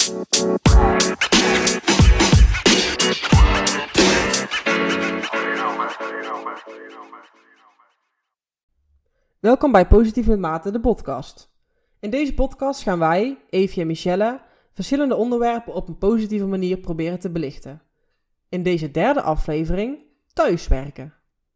Welkom bij Positief met Maarten, de podcast. In deze podcast gaan wij, Evie en Michelle, verschillende onderwerpen op een positieve manier proberen te belichten. In deze derde aflevering, thuiswerken.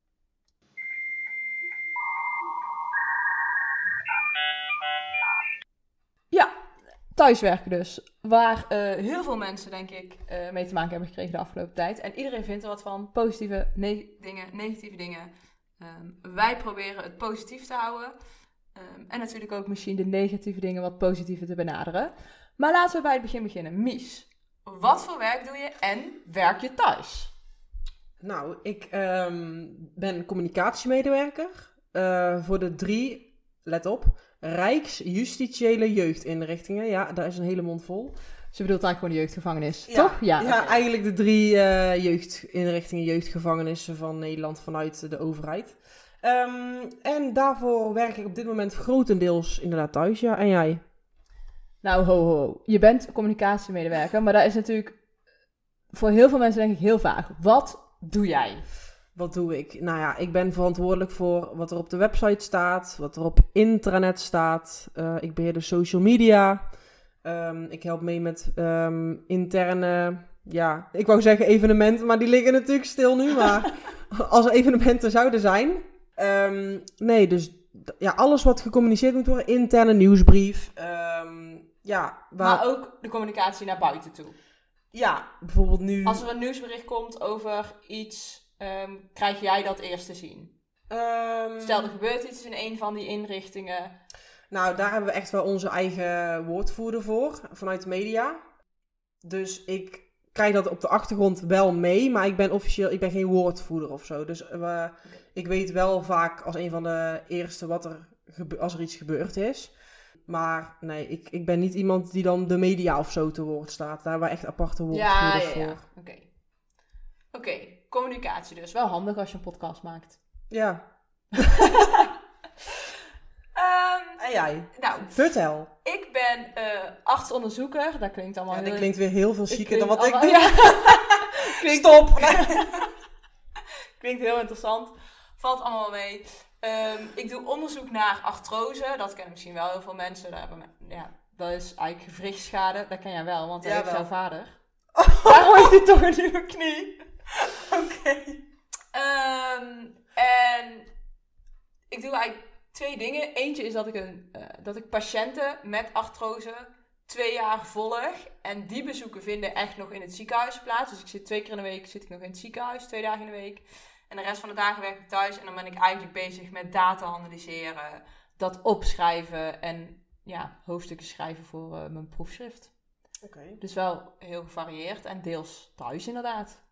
Ja, thuiswerken dus. Waar heel veel mensen, denk ik, mee te maken hebben gekregen de afgelopen tijd. En iedereen vindt er wat van. Positieve dingen, negatieve dingen. Wij proberen het positief te houden. En natuurlijk ook misschien de negatieve dingen wat positiever te benaderen. Maar laten we bij het begin beginnen. Mies, wat voor werk doe je en werk je thuis? Nou, ik ben communicatiemedewerker voor de 3, let op, Rijksjustitiële jeugdinrichtingen. Ja, daar is een hele mond vol. Ze bedoelt eigenlijk gewoon de jeugdgevangenis, Ja, toch? Ja, Okay. Eigenlijk de 3 jeugdinrichtingen, jeugdgevangenissen van Nederland vanuit de overheid. En daarvoor werk ik op dit moment grotendeels inderdaad thuis, ja. En jij? Nou, ho. Je bent communicatiemedewerker, maar dat is natuurlijk voor heel veel mensen denk ik heel vaag. Wat doe jij? Wat doe ik? Nou ja, ik ben verantwoordelijk voor wat er op de website staat, wat er op intranet staat. Ik beheer de social media. Ik help mee met interne, ja, ik wou zeggen evenementen, maar die liggen natuurlijk stil nu. Maar als er evenementen zouden zijn. Nee, dus ja, alles wat gecommuniceerd moet worden, interne nieuwsbrief. Maar ook de communicatie naar buiten toe. Ja, bijvoorbeeld nu. Als er een nieuwsbericht komt over iets, krijg jij dat eerst te zien? Stel, er gebeurt iets in een van die inrichtingen. Nou, daar hebben we echt wel onze eigen woordvoerder voor, vanuit de media. Dus ik krijg dat op de achtergrond wel mee, maar ik ben geen woordvoerder of zo. Dus ik weet wel vaak als een van de eerste als er iets gebeurd is. Maar nee, ik ben niet iemand die dan de media of zo te woord staat. Daar hebben we echt aparte woordvoerders voor. Oké, communicatie dus. Wel handig als je een podcast maakt. Ja. En jij? Nou, vertel. ik ben artsonderzoeker. Dat klinkt allemaal dat klinkt weer heel veel chiquer dan wat ik doe. Ja. Stop! Klinkt heel interessant. Valt allemaal mee. Ik doe onderzoek naar artrose. Dat kennen misschien wel heel veel mensen. Dat is eigenlijk gewrichtsschade. Dat ken jij wel, want dat heeft jouw vader. Daarom heeft hij toch een nieuwe knie. Oké. En ik doe eigenlijk 2 dingen. Eentje is dat ik patiënten met artrose 2 jaar volg. En die bezoeken vinden echt nog in het ziekenhuis plaats. Dus ik zit 2 keer in de week in het ziekenhuis, 2 dagen in de week. En de rest van de dagen werk ik thuis. En dan ben ik eigenlijk bezig met data analyseren, dat opschrijven en hoofdstukken schrijven voor mijn proefschrift. Okay. Dus wel heel gevarieerd en deels thuis inderdaad.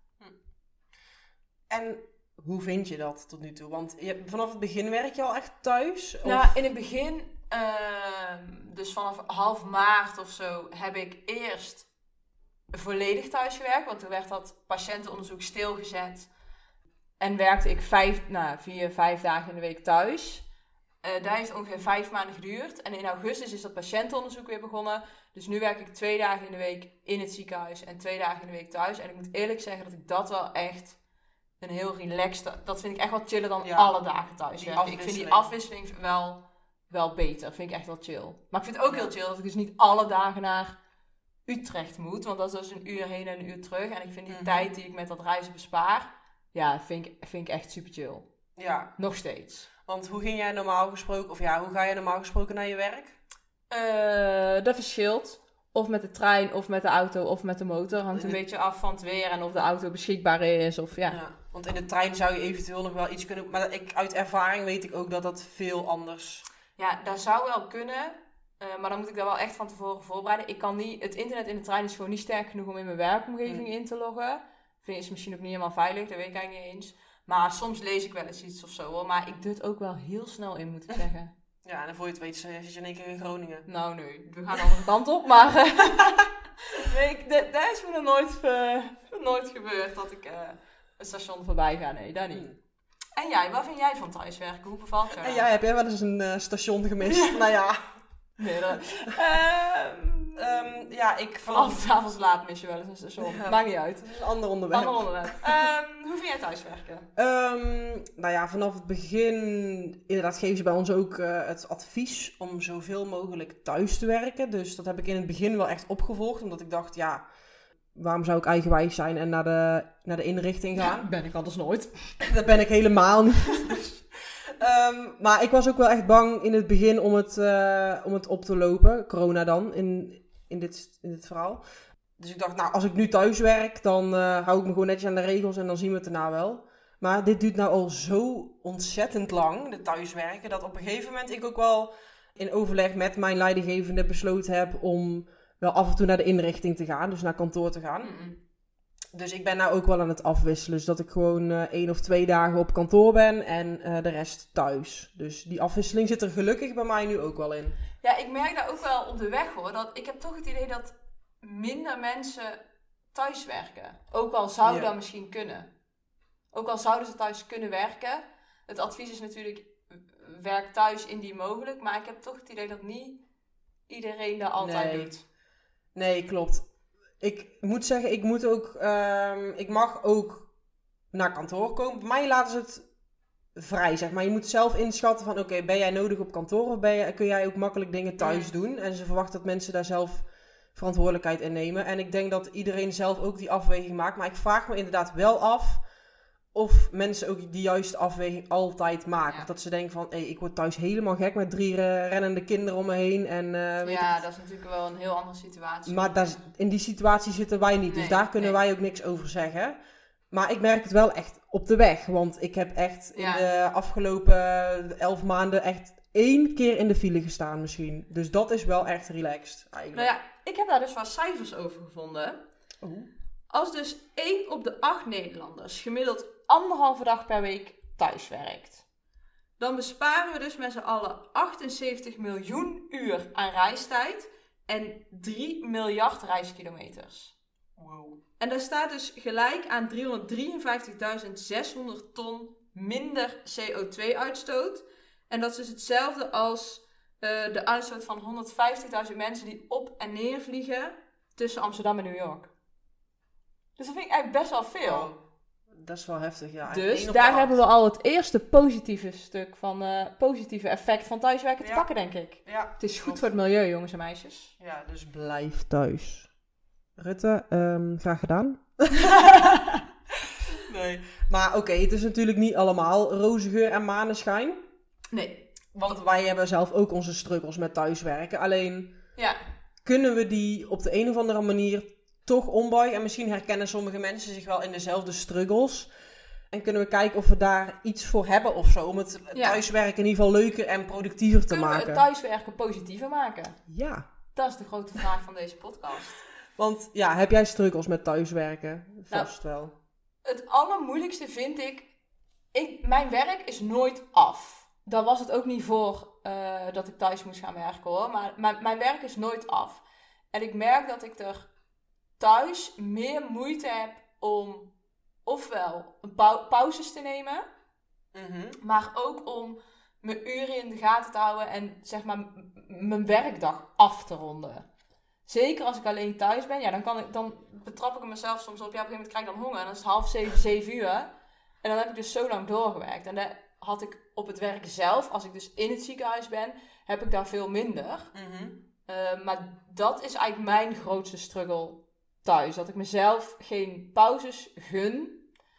En hoe vind je dat tot nu toe? Want vanaf het begin werk je al echt thuis? Of? Nou, in het begin, dus vanaf half maart of zo, heb ik eerst volledig thuis gewerkt. Want toen werd dat patiëntenonderzoek stilgezet. En werkte ik 4, 5 dagen in de week thuis. Dat heeft ongeveer 5 maanden geduurd. En in augustus is dat patiëntenonderzoek weer begonnen. Dus nu werk ik 2 dagen in de week in het ziekenhuis en 2 dagen in de week thuis. En ik moet eerlijk zeggen dat ik dat wel echt een heel relaxed... Dat vind ik echt wel chiller dan alle dagen thuis werken. Ik vind die afwisseling wel beter. Vind ik echt wel chill. Maar ik vind het ook heel chill dat ik dus niet alle dagen naar Utrecht moet. Want dat is dus 1 uur heen en 1 uur terug. En ik vind die tijd die ik met dat reizen bespaar... Ja, vind ik echt super chill. Ja. Nog steeds. Want hoe ging jij normaal gesproken... hoe ga je normaal gesproken naar je werk? Dat verschilt. Of met de trein, of met de auto, of met de motor. Hangt een beetje af van het weer en of de auto beschikbaar is. Want in de trein zou je eventueel nog wel iets kunnen... Maar uit ervaring weet ik ook dat dat veel anders... Ja, dat zou wel kunnen. Maar dan moet ik daar wel echt van tevoren voorbereiden. Ik kan niet... Het internet in de trein is gewoon niet sterk genoeg om in mijn werkomgeving in te loggen. Is misschien ook niet helemaal veilig, dat weet ik eigenlijk niet eens. Maar soms lees ik wel eens iets of zo hoor. Maar ik doe het ook wel heel snel in, moet ik zeggen. Ja, en dan voor je het weet zit je in één keer in Groningen. Nou nee, we gaan de andere kant op. Maar dat is me nog nooit gebeurd dat ik een station voorbij ga. Nee, dat niet. En jij, wat vind jij van thuiswerken? Hoe bevalt jou? En jij, heb jij wel eens een station gemist? Nou ja. Nee, dat... Ja, ik Vanaf 's avonds laat mis je wel eens een station. Ja. Maakt niet uit. Dat is een ander onderwerp. Ander onderwerp. Hoe vind jij thuiswerken? Nou ja, vanaf het begin inderdaad geven ze bij ons ook het advies om zoveel mogelijk thuis te werken. Dus dat heb ik in het begin wel echt opgevolgd. Omdat ik dacht, ja, waarom zou ik eigenwijs zijn en naar de inrichting gaan? Ja, ben ik anders nooit. Dat ben ik helemaal niet. Dus, maar ik was ook wel echt bang in het begin om het op te lopen. Corona dan, in dit verhaal. Dus ik dacht, nou, als ik nu thuis werk, dan hou ik me gewoon netjes aan de regels en dan zien we het daarna wel. Maar dit duurt nou al zo ontzettend lang, de thuiswerken, dat op een gegeven moment ik ook wel in overleg met mijn leidinggevende besloten heb om wel af en toe naar de inrichting te gaan, dus naar kantoor te gaan. Dus ik ben nou ook wel aan het afwisselen, dus dat ik gewoon 1 of 2 dagen op kantoor ben en de rest thuis. Dus die afwisseling zit er gelukkig bij mij nu ook wel in. Ja, ik merk daar ook wel op de weg hoor. Dat ik heb toch het idee dat minder mensen thuis werken. Ook al zou dat misschien kunnen. Ook al zouden ze thuis kunnen werken. Het advies is natuurlijk, werk thuis indien mogelijk. Maar ik heb toch het idee dat niet iedereen dat altijd doet. Nee, klopt. Ik moet zeggen, ik mag ook naar kantoor komen. Bij mij laten ze het vrij, zeg maar. Je moet zelf inschatten van, oké, ben jij nodig op kantoor of kun jij ook makkelijk dingen thuis doen? En ze verwachten dat mensen daar zelf verantwoordelijkheid in nemen. En ik denk dat iedereen zelf ook die afweging maakt. Maar ik vraag me inderdaad wel af of mensen ook die juiste afweging altijd maken. Ja. Dat ze denken van, ik word thuis helemaal gek met 3 rennende kinderen om me heen. En, dat is natuurlijk wel een heel andere situatie. Maar in die situatie zitten wij niet. Dus daar kunnen wij ook niks over zeggen. Maar ik merk het wel echt op de weg. Want ik heb echt in de afgelopen 11 maanden echt 1 keer in de file gestaan misschien. Dus dat is wel echt relaxed eigenlijk. Nou ja, ik heb daar dus wat cijfers over gevonden. Als dus 1 op de 8 Nederlanders gemiddeld 1,5 dag per week thuis werkt, dan besparen we dus met z'n allen 78 miljoen uur aan reistijd en 3 miljard reiskilometers. Wow. En dat staat dus gelijk aan 353.600 ton minder CO2-uitstoot. En dat is dus hetzelfde als de uitstoot van 150.000 mensen die op en neer vliegen tussen Amsterdam en New York. Dus dat vind ik eigenlijk best wel veel. Oh, dat is wel heftig, ja. Dus daar hebben we al het eerste positieve stuk van positieve effect van thuiswerken te pakken, denk ik. Ja, het is goed voor het milieu, jongens en meisjes. Ja, dus blijf thuis. Rutte, graag gedaan. Nee. Maar oké, het is natuurlijk niet allemaal roze geur en maneschijn. Nee. Want wij hebben zelf ook onze struggles met thuiswerken. Alleen kunnen we die op de een of andere manier toch ombuigen. En misschien herkennen sommige mensen zich wel in dezelfde struggles. En kunnen we kijken of we daar iets voor hebben of zo. Om het thuiswerken in ieder geval leuker en productiever te maken. Kunnen we het thuiswerken positiever maken? Ja. Dat is de grote vraag van deze podcast. Want heb jij struggles met thuiswerken? Vast wel. Het allermoeilijkste vind ik, mijn werk is nooit af. Dat was het ook niet voor dat ik thuis moest gaan werken hoor. Maar mijn werk is nooit af. En ik merk dat ik er thuis meer moeite heb om ofwel pauzes te nemen. Maar ook om mijn uren in de gaten te houden en zeg maar mijn werkdag af te ronden. Zeker als ik alleen thuis ben, dan betrap ik mezelf soms op. Ja, op een gegeven moment krijg ik dan honger en dan is het 6:30, 7 uur. En dan heb ik dus zo lang doorgewerkt. En dat had ik op het werk zelf, als ik dus in het ziekenhuis ben, heb ik daar veel minder. Maar dat is eigenlijk mijn grootste struggle thuis. Dat ik mezelf geen pauzes gun.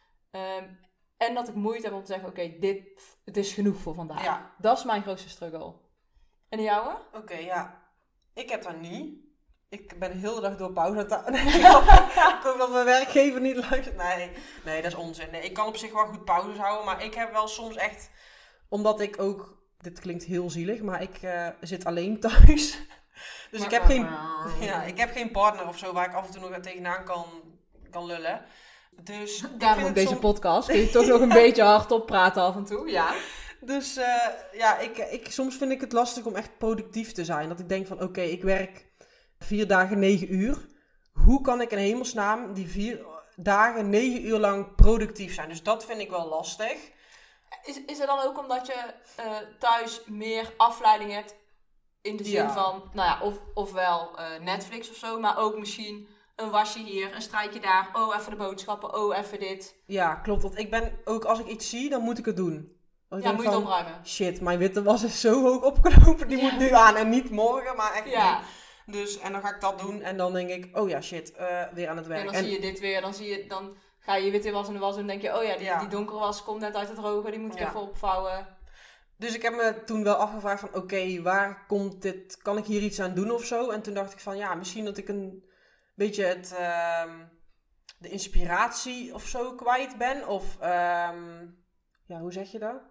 En dat ik moeite heb om te zeggen, oké, het is genoeg voor vandaag. Ja. Dat is mijn grootste struggle. En de jouwe? Oké, ik heb dat niet. Ik ben de hele dag door pauze. Ik hoop dat mijn werkgever niet luistert. Nee, dat is onzin. Nee, ik kan op zich wel goed pauzes houden. Maar ik heb wel soms echt... Omdat ik ook... Dit klinkt heel zielig, maar ik zit alleen thuis. Dus ik heb geen partner of zo waar ik af en toe nog tegenaan kan lullen. Dus daarom op deze podcast kun je toch nog een beetje hardop praten af en toe. Ja. Dus soms vind ik het lastig om echt productief te zijn. Dat ik denk van oké, ik werk 4 dagen 9 uur. Hoe kan ik in hemelsnaam die 4 dagen 9 uur lang productief zijn? Dus dat vind ik wel lastig. Is het dan ook omdat je thuis meer afleiding hebt In de zin van, ofwel Netflix of zo, maar ook misschien een wasje hier, een strijkje daar. Oh, even de boodschappen. Oh, even dit. Ja, klopt. Want ik ben ook, als ik iets zie, dan moet ik het doen. Moet je het opruimen. Shit, mijn witte was is zo hoog opgelopen. Die moet nu aan en niet morgen, maar echt niet. Dus, en dan ga ik dat doen en dan denk ik, oh ja, shit, weer aan het werk. En dan zie je dit weer, dan ga je witte was in de was en dan denk je, oh ja, die donkere was komt net uit het drogen, die moet ik even opvouwen. Dus ik heb me toen wel afgevraagd van, oké, waar komt dit, kan ik hier iets aan doen of zo? En toen dacht ik van, ja, misschien dat ik een beetje de inspiratie of zo kwijt ben. Of, hoe zeg je dat?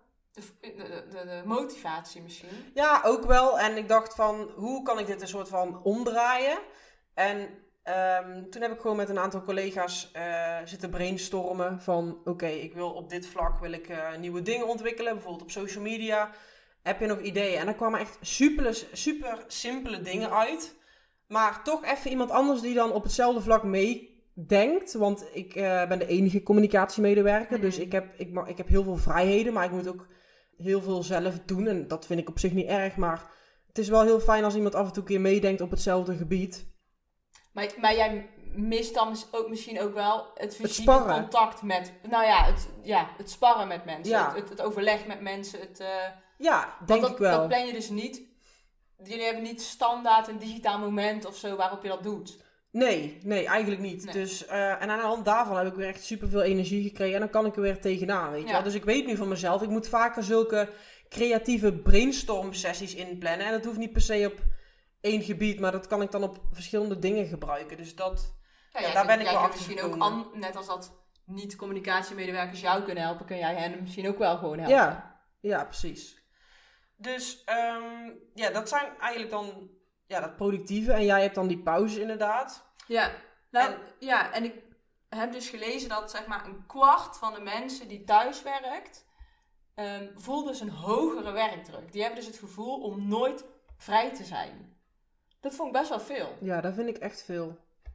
De motivatie misschien. Ja, ook wel. En ik dacht van, hoe kan ik dit een soort van omdraaien? En toen heb ik gewoon met een aantal collega's zitten brainstormen van, oké, ik wil op dit vlak nieuwe dingen ontwikkelen. Bijvoorbeeld op social media. Heb je nog ideeën? En er kwamen echt super simpele dingen uit. Maar toch even iemand anders die dan op hetzelfde vlak meedenkt. Want ik ben de enige communicatiemedewerker. Dus ik heb heel veel vrijheden. Maar ik moet ook heel veel zelf doen. En dat vind ik op zich niet erg. Maar het is wel heel fijn als iemand af en toe een keer meedenkt op hetzelfde gebied. Maar jij mist dan misschien ook wel het fysieke contact met... het sparren met mensen. Ja. Het overleg met mensen. Denk ik wel. Dat plan je dus niet. Jullie hebben niet standaard een digitaal moment of zo waarop je dat doet. Nee, eigenlijk niet. Nee. Dus, en aan de hand daarvan heb ik weer echt superveel energie gekregen. En dan kan ik er weer tegenaan, weet je wel. Dus ik weet nu van mezelf, ik moet vaker zulke creatieve brainstorm sessies inplannen. En dat hoeft niet per se op één gebied, maar dat kan ik dan op verschillende dingen gebruiken. Dus dat, daar ben ik wel achter gekomen. Misschien ook, net als dat niet-communicatiemedewerkers jou kunnen helpen, kun jij hen misschien ook wel gewoon helpen. Ja, precies. Dus dat zijn eigenlijk dan dat productieve. En jij hebt dan die pauze inderdaad. Ja, en ik heb dus gelezen dat zeg maar 1/4 van de mensen die thuis werkt, voelt dus een hogere werkdruk. Die hebben dus het gevoel om nooit vrij te zijn. Dat vond ik best wel veel. Ja, dat vind ik echt veel.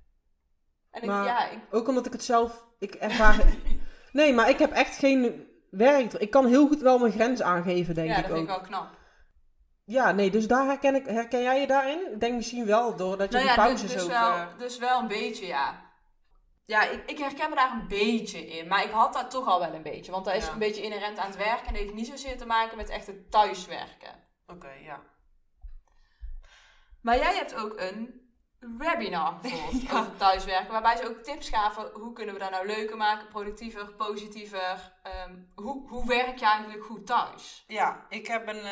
En ook omdat ik het zelf... Ik ervaar... Nee, maar ik heb echt geen werkdruk. Ik kan heel goed wel mijn grens aangeven, denk ik ook. Ja, dat vind ik wel knap. Ja, nee, dus daar herken jij je daarin? Ik denk misschien wel, doordat je die pauzes ook... Dus wel een beetje, ja. Ja, ik herken me daar een beetje in. Maar ik had dat toch al wel een beetje. Want dat is een beetje inherent aan het werken. En dat heeft niet zozeer te maken met echt het thuiswerken. Oké, ja. Maar jij hebt ook een webinar gevolgd over thuiswerken. Waarbij ze ook tips gaven. Hoe kunnen we dat nou leuker maken? Productiever, positiever. Hoe werk je eigenlijk goed thuis? Ja, ik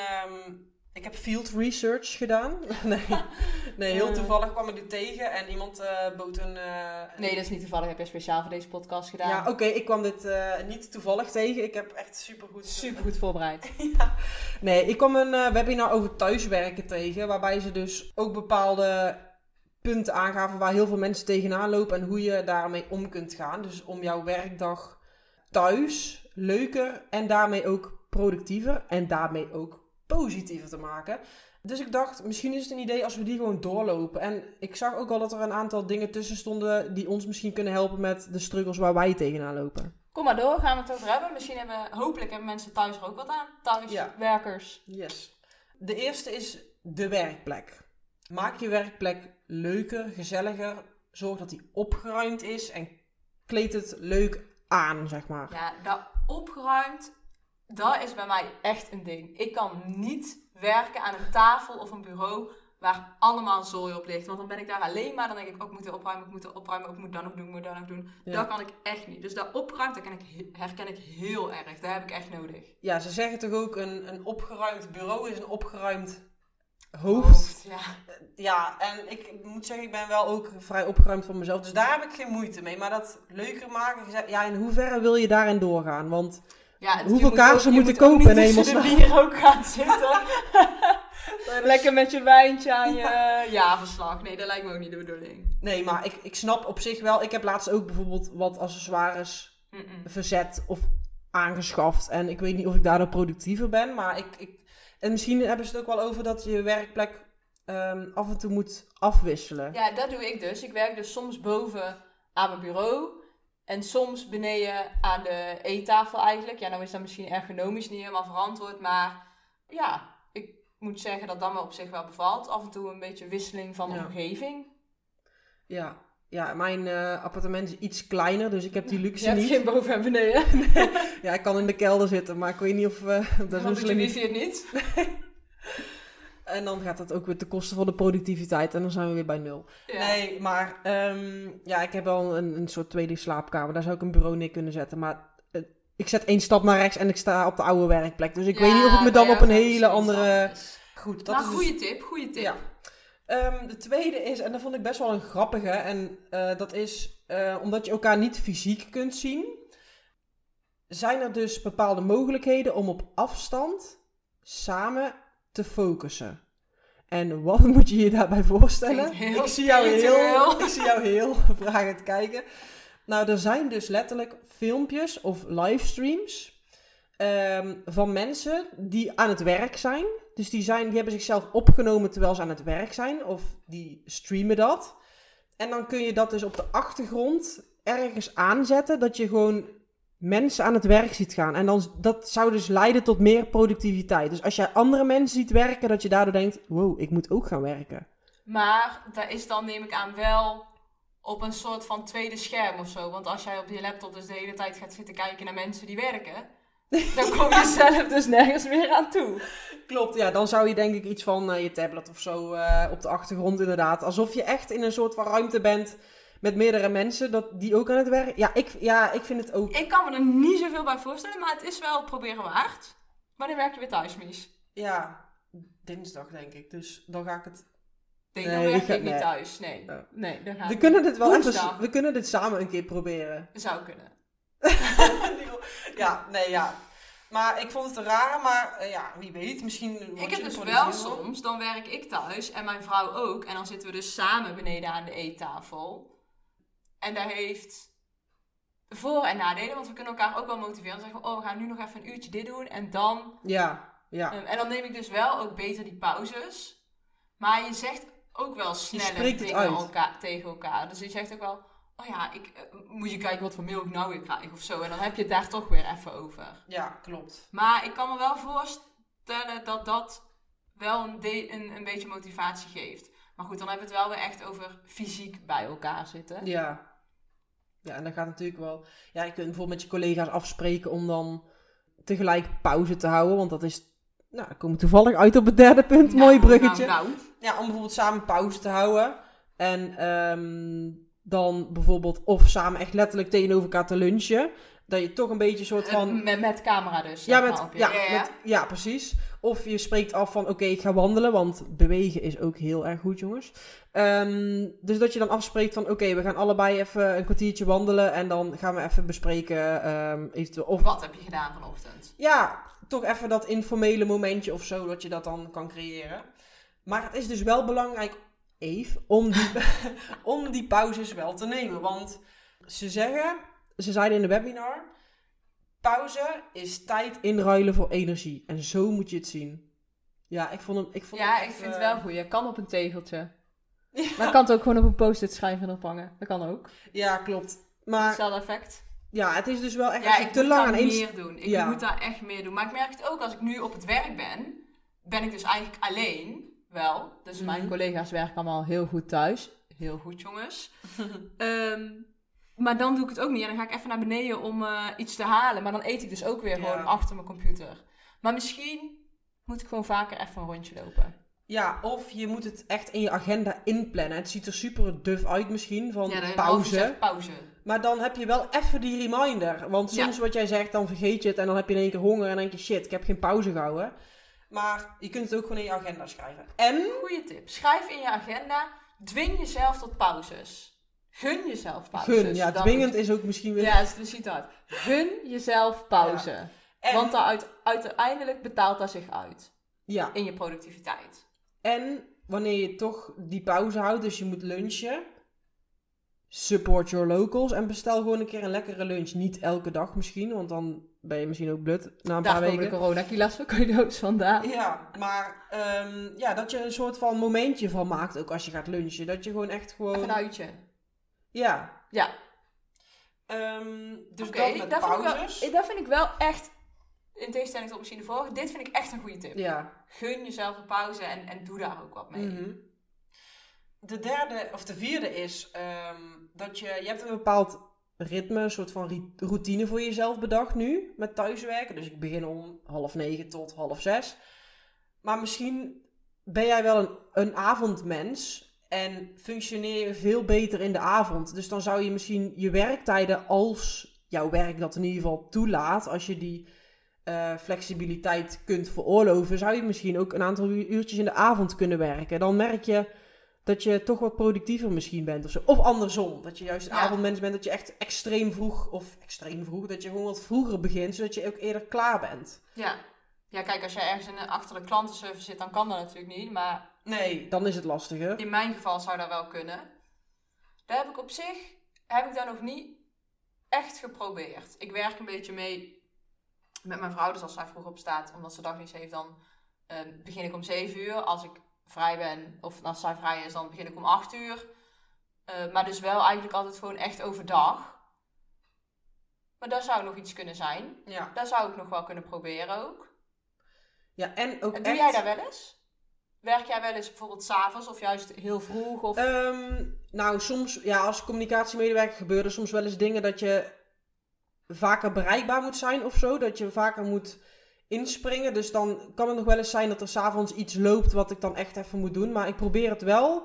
heb field research gedaan. Nee, heel toevallig kwam ik dit tegen en iemand bood een... Nee, dat is niet toevallig. Heb je speciaal voor deze podcast gedaan. Ja, oké, ik kwam dit niet toevallig tegen. Ik heb echt supergoed voorbereid. Ja. Nee, ik kwam een webinar over thuiswerken tegen, waarbij ze dus ook bepaalde punten aangaven waar heel veel mensen tegenaan lopen en hoe je daarmee om kunt gaan. Dus om jouw werkdag thuis leuker en daarmee ook productiever en daarmee ook positiever te maken. Dus ik dacht, misschien is het een idee als we die gewoon doorlopen. En ik zag ook al dat er een aantal dingen tussen stonden die ons misschien kunnen helpen met de struggles waar wij tegenaan lopen. Kom maar door, gaan we het over hebben. Hopelijk hebben mensen thuis er ook wat aan. Thuiswerkers. Ja. Yes. De eerste is de werkplek. Maak je werkplek leuker, gezelliger. Zorg dat die opgeruimd is en kleed het leuk aan, zeg maar. Ja, dat opgeruimd, dat is bij mij echt een ding. Ik kan niet werken aan een tafel of een bureau waar allemaal zooi op ligt. Want dan ben ik daar alleen maar. Dan denk ik, ik moet opruimen, ik moet dat nog doen. Ja. Dat kan ik echt niet. Dus dat opgeruimd, herken ik heel erg. Dat heb ik echt nodig. Ja, ze zeggen toch ook, een opgeruimd bureau is een opgeruimd hoofd. Ja, en ik moet zeggen, ik ben wel ook vrij opgeruimd van mezelf. Dus daar heb ik geen moeite mee. Maar dat leuker maken, in hoeverre wil je daarin doorgaan? Want... Ja, hoeveel kaarsen moeten kopen in hemelsnaam? Je moet bier ook gaan zitten. Lekker met je wijntje aan je jaarverslag. Nee, dat lijkt me ook niet de bedoeling. Nee, maar ik snap op zich wel. Ik heb laatst ook bijvoorbeeld wat accessoires verzet of aangeschaft. En ik weet niet of ik daardoor productiever ben. Maar en misschien hebben ze het ook wel over dat je werkplek af en toe moet afwisselen. Ja, dat doe ik dus. Ik werk dus soms boven aan mijn bureau. En soms beneden aan de eettafel eigenlijk. Ja, nou is dat misschien ergonomisch niet helemaal verantwoord. Maar ja, moet zeggen dat dat me op zich wel bevalt. Af en toe een beetje wisseling van omgeving. Ja, mijn appartement is iets kleiner, dus ik heb die luxe niet. niet. Je hebt geen boven en beneden. Ja, ik kan in de kelder zitten, maar ik weet niet of dat is je wifi het niet. En dan gaat dat ook weer ten koste van de productiviteit en dan zijn we weer bij 0. Ja. Nee, maar ik heb wel een soort tweede slaapkamer. Daar zou ik een bureau neer kunnen zetten, maar ik zet 1 stap naar rechts en ik sta op de oude werkplek. Dus ik weet niet of ik me dan op een hele andere... Goed, dat is goede tip. Ja. De tweede is, en dat vond ik best wel een grappige, en dat is omdat je elkaar niet fysiek kunt zien, zijn er dus bepaalde mogelijkheden om op afstand samen te focussen. En wat moet je je daarbij voorstellen? Ik zie jou heel vragend kijken. Nou, er zijn dus letterlijk filmpjes of livestreams van mensen die aan het werk zijn. Dus die hebben zichzelf opgenomen terwijl ze aan het werk zijn. Of die streamen dat. En dan kun je dat dus op de achtergrond ergens aanzetten. Dat je gewoon mensen aan het werk ziet gaan. En dan, dat zou dus leiden tot meer productiviteit. Dus als jij andere mensen ziet werken, dat je daardoor denkt, wow, ik moet ook gaan werken. Maar dat is dan, neem ik aan, wel op een soort van tweede scherm of zo. Want als jij op je laptop dus de hele tijd gaat zitten kijken naar mensen die werken, dan kom je zelf dus nergens meer aan toe. Klopt, ja, dan zou je denk ik iets van je tablet of zo op de achtergrond inderdaad. Alsof je echt in een soort van ruimte bent met meerdere mensen die ook aan het werk. Ik vind het ook. Ik kan me er niet zoveel bij voorstellen, maar het is wel proberen waard. Wanneer werk je weer thuis, Mies? Ja, dinsdag denk ik. Dus dan ga ik het... Dan werk ik niet thuis. Nee, dan ga we kunnen dit wel even... We kunnen dit samen een keer proberen. Zou kunnen. Ja. Maar ik vond het een rare, maar wie weet, misschien... Ik heb dus wel soms, dan werk ik thuis en mijn vrouw ook. En dan zitten we dus samen beneden aan de eettafel. En dat heeft voor- en nadelen, want we kunnen elkaar ook wel motiveren. Dan zeggen we, we gaan nu nog even een uurtje dit doen en dan... Ja. En dan neem ik dus wel ook beter die pauzes. Maar je zegt ook wel sneller dingen tegen elkaar. Dus je zegt ook wel, moet je kijken wat voor mail ik nou weer krijg of zo. En dan heb je het daar toch weer even over. Ja, klopt. Maar ik kan me wel voorstellen dat dat wel een beetje motivatie geeft. Maar goed, dan hebben we het wel weer echt over fysiek bij elkaar zitten. Ja, en dan gaat natuurlijk wel... Ja, je kunt bijvoorbeeld met je collega's afspreken om dan tegelijk pauze te houden. Want dat is... Nou, dan komen we toevallig uit op het derde punt. Mooi bruggetje. Ja, om bijvoorbeeld samen pauze te houden. En dan bijvoorbeeld of samen echt letterlijk tegenover elkaar te lunchen. Dat je toch een beetje een soort van... Met camera dus. Ja, precies. Of je spreekt af van oké, ik ga wandelen. Want bewegen is ook heel erg goed, jongens. Dus dat je dan afspreekt van oké, we gaan allebei even een kwartiertje wandelen. En dan gaan we even bespreken eventueel... Of... Wat heb je gedaan vanochtend? Ja, toch even dat informele momentje of zo. Dat je dat dan kan creëren. Maar het is dus wel belangrijk, Eve, om die pauzes wel te nemen. Want ze zeiden in de webinar, pauze is tijd inruilen voor energie. En zo moet je het zien. Ja, ik vind het wel goed. Je kan op een tegeltje. Ja. Maar je kan het ook gewoon op een post-it schrijven en ophangen. Dat kan ook. Ja, klopt. Maar hetzelfde effect. Ja, het is dus wel echt... ik te lang aan meer doen. Ik moet daar echt meer doen. Maar ik merk het ook als ik nu op het werk ben ik dus eigenlijk alleen wel. Dus mijn collega's werken allemaal heel goed thuis. Heel goed, jongens. Maar dan doe ik het ook niet. En dan ga ik even naar beneden om iets te halen. Maar dan eet ik dus ook weer gewoon achter mijn computer. Maar misschien moet ik gewoon vaker even een rondje lopen. Ja, of je moet het echt in je agenda inplannen. Het ziet er super duf uit misschien, van pauze. Maar dan heb je wel even die reminder. Want soms wat jij zegt, dan vergeet je het. En dan heb je in één keer honger en dan denk je, shit, ik heb geen pauze gehouden. Maar je kunt het ook gewoon in je agenda schrijven. Goeie tip. Schrijf in je agenda. Dwing jezelf tot pauzes. Gun jezelf pauzes. Dwingend is ook misschien weer... Ja, het ziet eruit. Gun jezelf pauze. Ja. Want uiteindelijk betaalt dat zich uit. Ja. In je productiviteit. En wanneer je toch die pauze houdt, dus je moet lunchen, support your locals en bestel gewoon een keer een lekkere lunch. Niet elke dag misschien, want dan ben je misschien ook blut na een paar weken. Daar komen de coronakilo's van cadeaus vandaan. Ja, maar dat je een soort van momentje van maakt, ook als je gaat lunchen. Dat je gewoon echt gewoon... Even een uitje. Ja. Ja. Dus dat met pauzes. Dat vind ik wel echt in tegenstelling tot misschien de vorige, dit vind ik echt een goede tip. Ja. Gun jezelf een pauze en doe daar ook wat mee. Mm-hmm. De vierde is dat je hebt een bepaald ritme, een soort van routine voor jezelf bedacht nu met thuiswerken. Dus ik begin om 8:30 tot 5:30. Maar misschien ben jij wel een avondmens en functioneer je veel beter in de avond. Dus dan zou je misschien je werktijden, als jouw werk dat in ieder geval toelaat, als je die flexibiliteit kunt veroorloven, zou je misschien ook een aantal uurtjes in de avond kunnen werken. Dan merk je dat je toch wat productiever misschien bent of zo. Of andersom, dat je juist een avondmens bent, dat je echt extreem vroeg, dat je gewoon wat vroeger begint, zodat je ook eerder klaar bent. Ja, kijk, als jij ergens achter de klantenservice zit, dan kan dat natuurlijk niet, maar... Nee, dan is het lastiger. In mijn geval zou dat wel kunnen. Daar heb ik op zich, nog niet echt geprobeerd. Ik werk een beetje mee met mijn vrouw, dus als zij vroeg opstaat, omdat ze dagdienst heeft, dan begin ik om 7:00. Als ik vrij ben, of als zij vrij is, dan begin ik om 8:00. Maar dus wel eigenlijk altijd gewoon echt overdag. Maar dat zou nog iets kunnen zijn. Ja. Dat zou ik nog wel kunnen proberen ook. Ja, en ook Doe jij daar wel eens? Werk jij wel eens bijvoorbeeld 's avonds of juist heel vroeg? Of... Nou, soms, als communicatiemedewerker gebeuren soms wel eens dingen dat je vaker bereikbaar moet zijn of zo. Dat je vaker moet inspringen. Dus dan kan het nog wel eens zijn dat er 's avonds iets loopt wat ik dan echt even moet doen. Maar ik probeer het wel.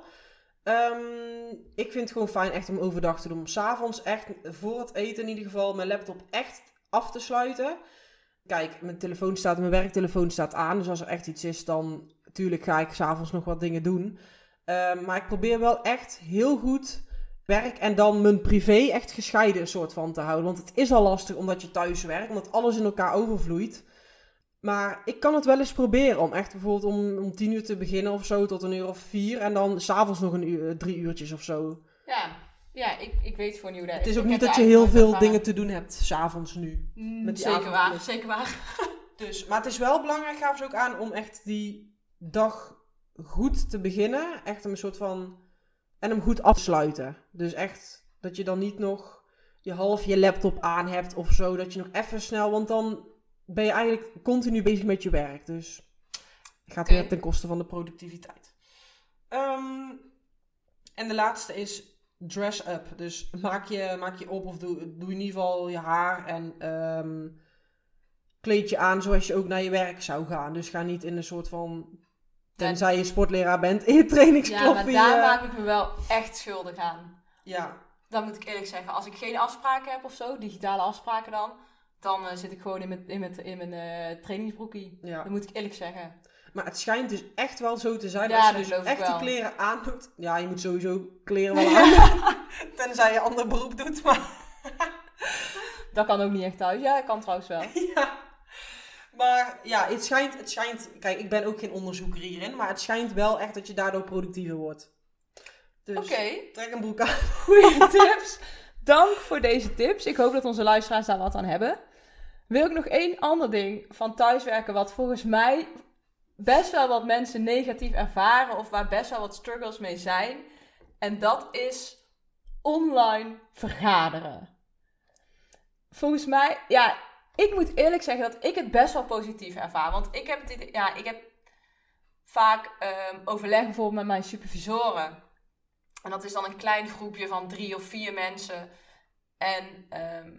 Ik vind het gewoon fijn echt om overdag te doen. Om 's avonds echt voor het eten in ieder geval mijn laptop echt af te sluiten. Kijk, mijn werktelefoon staat aan. Dus als er echt iets is, dan natuurlijk ga ik 's avonds nog wat dingen doen. Maar ik probeer wel echt heel goed werk en dan mijn privé echt gescheiden soort van te houden. Want het is al lastig omdat je thuis werkt, omdat alles in elkaar overvloeit. Maar ik kan het wel eens proberen om echt bijvoorbeeld om 10:00 te beginnen of zo tot 1:00 of 4:00. En dan 's avonds nog 3 uurtjes of zo. Ja, ik weet gewoon niet hoe dat is. Het is ook niet dat je heel veel dingen te doen hebt 's avonds nu. Zeker waar. Dus, maar het is wel belangrijk, gaven ze ook aan, om echt die dag goed te beginnen. Echt een soort van... En hem goed afsluiten. Dus echt dat je dan niet nog je laptop aan hebt of zo. Dat je nog even snel... Want dan ben je eigenlijk continu bezig met je werk. Dus het gaat weer ten koste van de productiviteit. En de laatste is dress up. Dus maak je op of doe in ieder geval je haar en kleed je aan zoals je ook naar je werk zou gaan. Dus ga niet in een soort van... Tenzij je sportleraar bent in je trainingskloffie. Ja, maar daar maak ik me wel echt schuldig aan. Ja. Dan moet ik eerlijk zeggen, als ik geen afspraken heb of zo, digitale afspraken dan zit ik gewoon in mijn trainingsbroekie. Ja. Dat moet ik eerlijk zeggen. Maar het schijnt dus echt wel zo te zijn. Als je dus echt die kleren aandoet. Ja, je moet sowieso kleren wel aan. Tenzij je ander beroep doet, maar... Dat kan ook niet echt thuis. Ja, dat kan trouwens wel. Ja. Maar ja, het schijnt... Kijk, ik ben ook geen onderzoeker hierin. Maar het schijnt wel echt dat je daardoor productiever wordt. Dus trek een broek aan. Goeie tips. Dank voor deze tips. Ik hoop dat onze luisteraars daar wat aan hebben. Wil ik nog één ander ding van thuiswerken... wat volgens mij best wel wat mensen negatief ervaren... of waar best wel wat struggles mee zijn. En dat is online vergaderen. Volgens mij... Ja, ik moet eerlijk zeggen dat ik het best wel positief ervaar. Want ik heb vaak overleg bijvoorbeeld met mijn supervisoren. En dat is dan een klein groepje van 3 of 4 mensen. En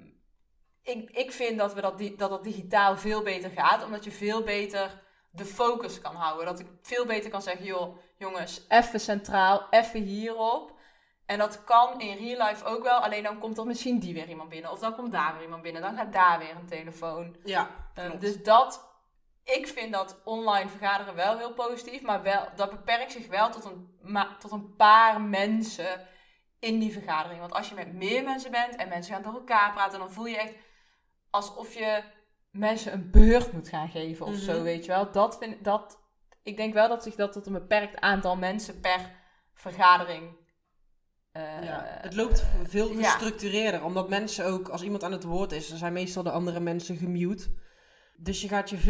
ik vind dat dat digitaal veel beter gaat. Omdat je veel beter de focus kan houden. Dat ik veel beter kan zeggen, joh, jongens, even centraal, even hierop. En dat kan in real life ook wel. Alleen dan komt er misschien die weer iemand binnen. Of dan komt daar weer iemand binnen. Dan gaat daar weer een telefoon. Ja, dus ik vind dat online vergaderen wel heel positief. Maar dat beperkt zich wel tot een paar mensen in die vergadering. Want als je met meer mensen bent en mensen gaan door elkaar praten... dan voel je echt alsof je mensen een beurt moet gaan geven of zo, weet je wel. Ik denk wel dat zich dat tot een beperkt aantal mensen per vergadering... het loopt veel gestructureerder. Omdat mensen ook, als iemand aan het woord is... dan zijn meestal de andere mensen gemute. Dus je bent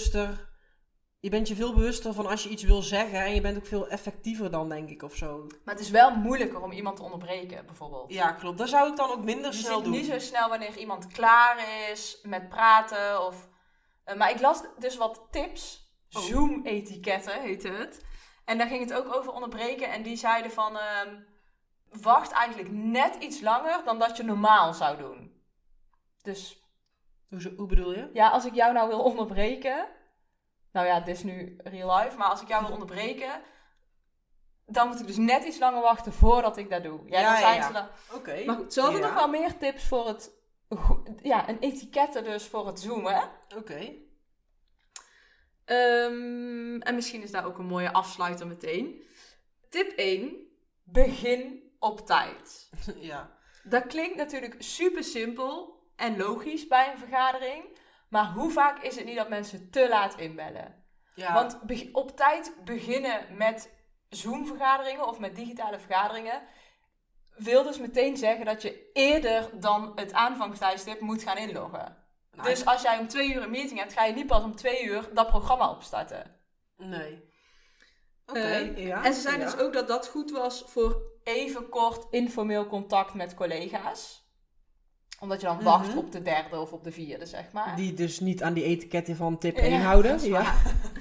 je veel bewuster van als je iets wil zeggen... en je bent ook veel effectiever dan, denk ik, of zo. Maar het is wel moeilijker om iemand te onderbreken, bijvoorbeeld. Ja, klopt. Dat zou ik dan ook minder snel doen. Niet zo snel wanneer iemand klaar is met praten... of Maar ik las dus wat tips. Zoom-etiketten heette het. En daar ging het ook over onderbreken. En die zeiden van... wacht eigenlijk net iets langer dan dat je normaal zou doen. Dus... Hoe bedoel je? Ja, als ik jou nou wil onderbreken... Nou ja, dit is nu real life. Maar als ik jou wil onderbreken... Dan moet ik dus net iets langer wachten voordat ik dat doe. Oké. Maar goed, zo hadden nog wel meer tips voor het... Ja, een etiketten dus voor het zoomen. Oké. En misschien is daar ook een mooie afsluiter meteen. Tip 1. Begin op tijd. Ja. Dat klinkt natuurlijk super simpel en logisch bij een vergadering. Maar hoe vaak is het niet dat mensen te laat inbellen? Ja. Want op tijd beginnen met Zoom-vergaderingen of met digitale vergaderingen... wil dus meteen zeggen dat je eerder dan het aanvangstijdstip moet gaan inloggen. Nou, dus als jij om 2 uur een meeting hebt, ga je niet pas om 2 uur dat programma opstarten. Nee. Oké, En ze zeiden dus ook dat dat goed was voor even kort informeel contact met collega's. Omdat je dan wacht op de 3e of op de 4e, zeg maar. Die dus niet aan die etiketten van tip 1 houden. Ja.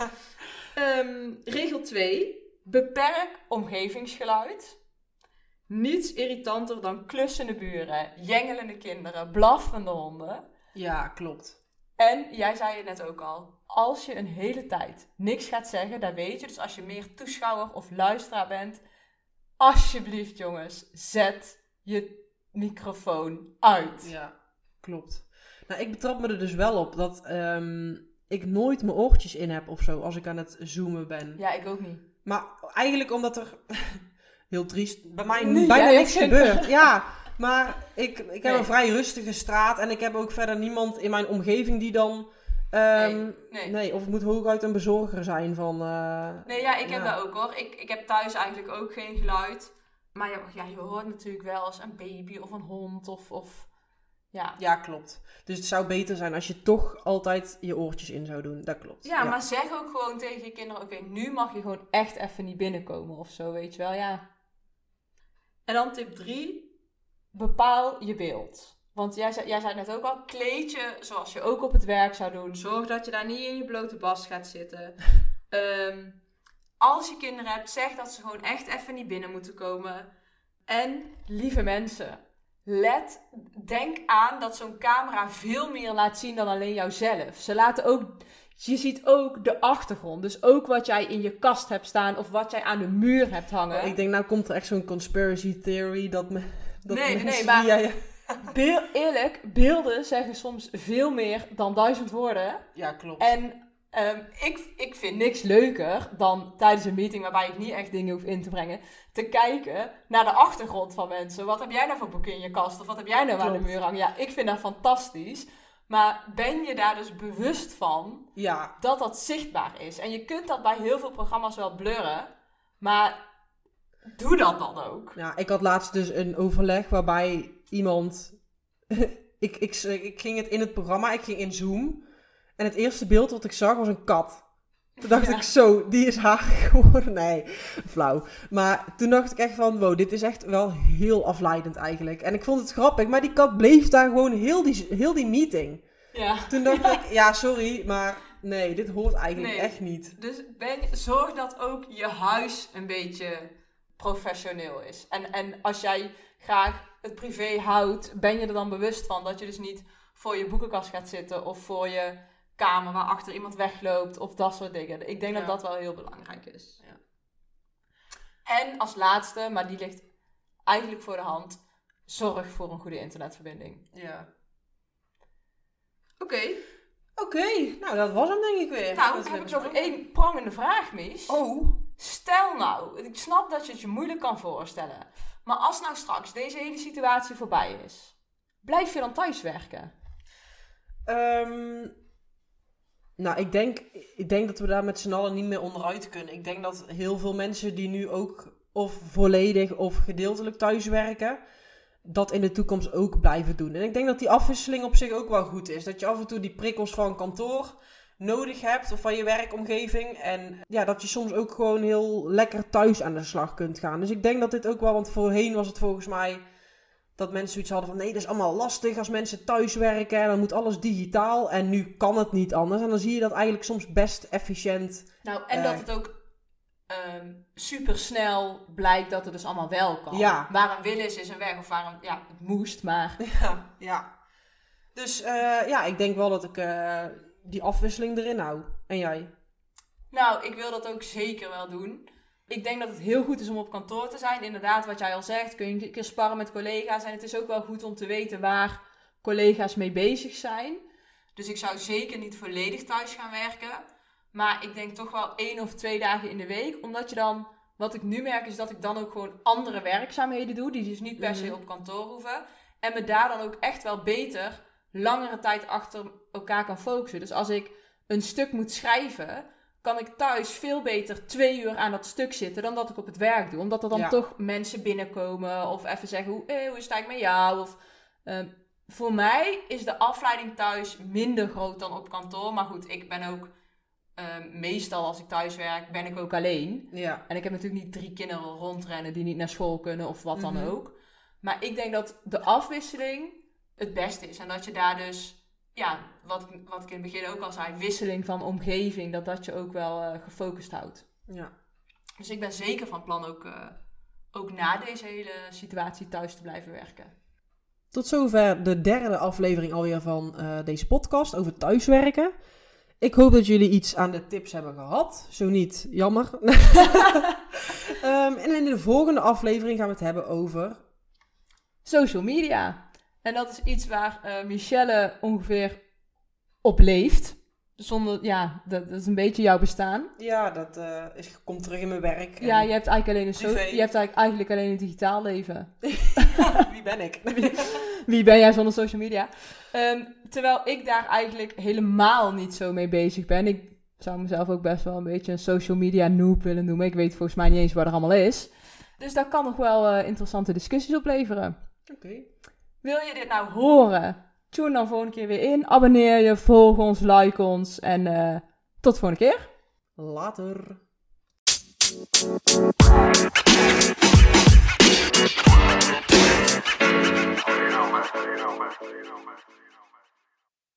Regel 2. Beperk omgevingsgeluid. Niets irritanter dan klussende buren, jengelende kinderen, blaffende honden. Ja, klopt. En jij zei het net ook al. Als je een hele tijd niks gaat zeggen, dat weet je. Dus als je meer toeschouwer of luisteraar bent. Alsjeblieft jongens, zet je microfoon uit. Ja, klopt. Nou, ik betrap me er dus wel op dat ik nooit mijn oortjes in heb of zo als ik aan het zoomen ben. Ja, ik ook niet. Maar eigenlijk omdat er... Heel triest. Bij mij bijna niks gebeurt. Ja, maar ik heb een vrij rustige straat. En ik heb ook verder niemand in mijn omgeving die dan... Nee, of het moet hooguit een bezorger zijn van... ik heb dat ook hoor. Ik heb thuis eigenlijk ook geen geluid. Maar je hoort natuurlijk wel eens een baby of een hond of ja. Ja, klopt. Dus het zou beter zijn als je toch altijd je oortjes in zou doen. Dat klopt. Ja, maar zeg ook gewoon tegen je kinderen... Oké, nu mag je gewoon echt even niet binnenkomen of zo, weet je wel. Ja. En dan tip 3. Bepaal je beeld. Want jij zei net ook al, kleed je zoals je ook op het werk zou doen. Zorg dat je daar niet in je blote bast gaat zitten. Als je kinderen hebt, zeg dat ze gewoon echt even niet binnen moeten komen. En lieve mensen, denk aan dat zo'n camera veel meer laat zien dan alleen jouzelf. Je ziet ook de achtergrond. Dus ook wat jij in je kast hebt staan of wat jij aan de muur hebt hangen. Ik denk, nou komt er echt zo'n conspiracy theory Nee, maar eerlijk, beelden zeggen soms veel meer dan 1000 woorden. Ja, klopt. En ik vind niks leuker dan tijdens een meeting waarbij ik niet echt dingen hoef in te brengen, te kijken naar de achtergrond van mensen. Wat heb jij nou voor boeken in je kast? Of wat heb jij nou aan de muur hangen? Ja, ik vind dat fantastisch. Maar ben je daar dus bewust van dat dat zichtbaar is? En je kunt dat bij heel veel programma's wel blurren, maar doe dat dan ook. Ja, ik had laatst dus een overleg waarbij iemand... ik ging het in het programma, ik ging in Zoom. En het eerste beeld wat ik zag was een kat. Toen dacht ik zo, die is harig geworden. Nee, flauw. Maar toen dacht ik echt van, wow, dit is echt wel heel afleidend eigenlijk. En ik vond het grappig, maar die kat bleef daar gewoon heel die meeting. Ja. Toen dacht ik, ja sorry, maar nee, dit hoort eigenlijk echt niet. Dus zorg dat ook je huis een beetje professioneel is. En als jij graag het privé houdt, ben je er dan bewust van dat je dus niet voor je boekenkast gaat zitten of voor je kamer waarachter iemand wegloopt of dat soort dingen. Ik denk dat dat wel heel belangrijk is. Ja. En als laatste, maar die ligt eigenlijk voor de hand, zorg voor een goede internetverbinding. Ja. Oké, nou dat was hem denk ik weer. Nou, dan heb ik nog 1 prangende vraag, Mies. Oh. Stel nou, ik snap dat je het je moeilijk kan voorstellen, maar als nou straks deze hele situatie voorbij is, blijf je dan thuis werken? Nou, ik denk dat we daar met z'n allen niet meer onderuit kunnen. Ik denk dat heel veel mensen die nu ook of volledig of gedeeltelijk thuis werken, dat in de toekomst ook blijven doen. En ik denk dat die afwisseling op zich ook wel goed is. Dat je af en toe die prikkels van kantoor nodig hebt of van je werkomgeving. En ja, dat je soms ook gewoon heel lekker thuis aan de slag kunt gaan. Dus ik denk dat dit ook wel, want voorheen was het volgens mij dat mensen zoiets hadden van nee, dat is allemaal lastig als mensen thuiswerken. Dan moet alles digitaal en nu kan het niet anders. En dan zie je dat eigenlijk soms best efficiënt. Nou, en dat het ook super snel blijkt dat het dus allemaal wel kan. Ja. Waar een wil is een weg. Of waar een, ja, het moest, maar... Ja. Dus ik denk wel dat ik die afwisseling erin hou. En jij? Nou, ik wil dat ook zeker wel doen. Ik denk dat het heel goed is om op kantoor te zijn. Inderdaad, wat jij al zegt, kun je een keer sparren met collega's. En het is ook wel goed om te weten waar collega's mee bezig zijn. Dus ik zou zeker niet volledig thuis gaan werken. Maar ik denk toch wel 1 of 2 dagen in de week. Omdat je dan, wat ik nu merk, is dat ik dan ook gewoon andere werkzaamheden doe. Die dus niet per se op kantoor hoeven. En me daar dan ook echt wel beter langere tijd achter elkaar kan focussen. Dus als ik een stuk moet schrijven, kan ik thuis veel beter 2 uur aan dat stuk zitten dan dat ik op het werk doe. Omdat er dan toch mensen binnenkomen of even zeggen, hoe is het eigenlijk met jou? Of, voor mij is de afleiding thuis minder groot dan op kantoor. Maar goed, ik ben ook meestal als ik thuis werk, ben ik ook alleen. Ja. En ik heb natuurlijk niet 3 kinderen rondrennen die niet naar school kunnen of wat dan ook. Maar ik denk dat de afwisseling het beste is. En dat je daar dus, ja, wat ik in het begin ook al zei, wisseling van omgeving, dat je ook wel gefocust houdt. Ja. Dus ik ben zeker van plan ook na deze hele situatie thuis te blijven werken. Tot zover de 3e aflevering alweer van deze podcast over thuiswerken. Ik hoop dat jullie iets aan de tips hebben gehad. Zo niet, jammer. En in de volgende aflevering gaan we het hebben over social media. En dat is iets waar Michelle ongeveer op leeft. Zonder, ja, dat is een beetje jouw bestaan. Ja, dat komt terug in mijn werk. Ja, je hebt eigenlijk alleen een digitaal leven. Wie ben ik? Wie ben jij zonder social media? Terwijl ik daar eigenlijk helemaal niet zo mee bezig ben. Ik zou mezelf ook best wel een beetje een social media noob willen noemen. Ik weet volgens mij niet eens wat er allemaal is. Dus dat kan nog wel interessante discussies opleveren. Oké. Wil je dit nou horen? Tune dan volgende keer weer in. Abonneer je, volg ons, like ons. En tot de volgende keer. Later.